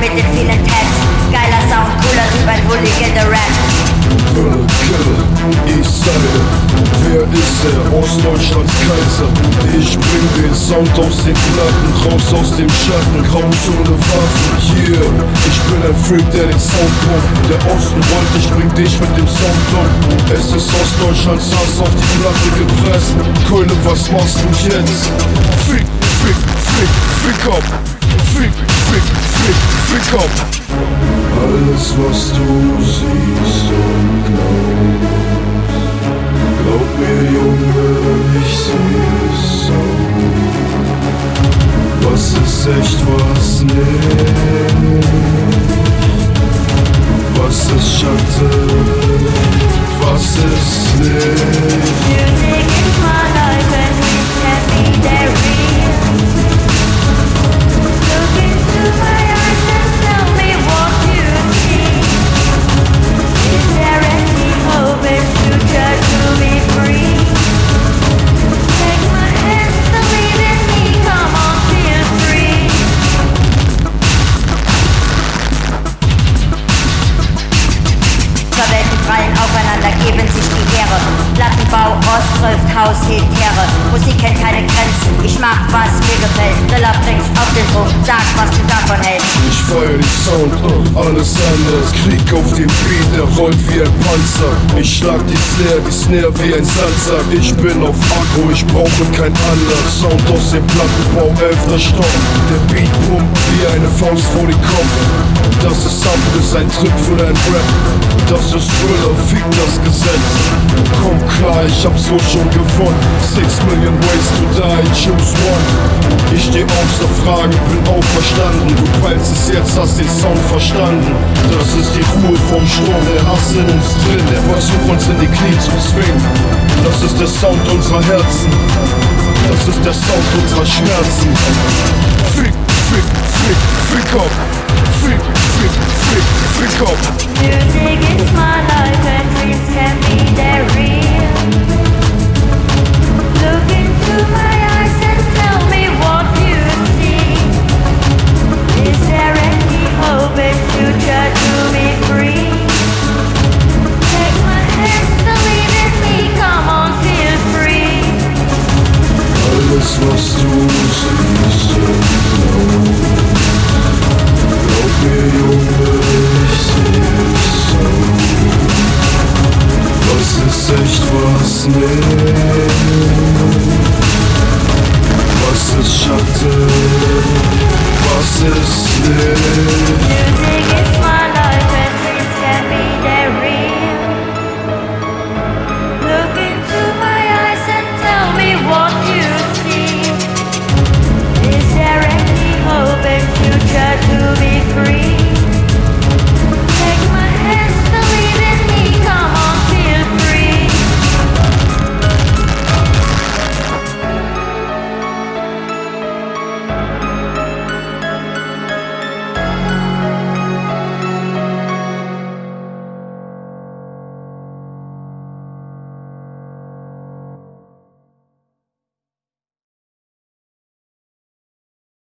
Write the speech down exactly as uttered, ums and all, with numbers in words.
mit den vielen Tabs. Geiler Sound, cooler Typ, ein Hooligan, der Rap. Hölle, Kille, Eastside. Wer ist er? Ostdeutschlands Kaiser. Ich bring den Sound aus den Platten, raus aus dem Schatten, raus ohne Waffen. Yeah, ich bin ein Freak, der den Sound pumpt. Der Osten wollte, ich bring dich mit dem Sound um. Es ist Ostdeutschlands Hass auf die Platte gepresst. Keule, was machst du jetzt? Fick, fick, fick, fick up. Fick, fick, fick, fick up. Alles, was du siehst und glaubst, glaub mir, Junge, ich seh es so. Was ist echt, was nicht? Was ist Schatten? Was ist Licht? Music is my life and it can be there real. Look into my eyes and tell me what you see. Is there any hope and future to be free? Take my hand, believe in me, come on, feel free. Weltenfreien aufeinander geben sich die Ehre. Plattenbau, Ostrüft, Haus, Hetere. Musik kennt keine Grenzen. Ich mach, was mir gefällt. Driller bringt's auf den Punkt. Sag, was du davon hältst. Ich feier den Sound, alles anders. Krieg auf dem Beat, der rollt wie ein Panzer. Ich schlag die Snare, die Snare wie ein Sandsack. Ich bin auf Akku, ich brauche kein Anlass. Sound aus dem Plattenbau, elfter Stock. Der Beat pumpt wie eine Faust vor den Kopf. Das ist Abriss, ein Trip für dein Rap. Das ist Thriller, fick das Gesetz. Komm klar, ich hab so schon gewonnen. Six million ways to die, choose one. Ich steh außer Frage, bin auferstanden. Du peilst es jetzt, hast den Sound verstanden. Das ist die Ruhe vom Sturm, der Hass in uns drin. Der versucht uns in die Knie zu zwingen. Das ist der Sound unserer Herzen. Das ist der Sound unserer Schmerzen. Fick, fick, fick, fick up. Fick, fick, fick, fick up. Music is my life and dreams can be there real. Look into my eyes and tell me what you see. Is there any hope and future to be free? Take my hand, believe in me, come on, feel free. Alles, was du siehst und glaubst, glaub mir, Junge, ich seh es so. Was ist echt, was nicht?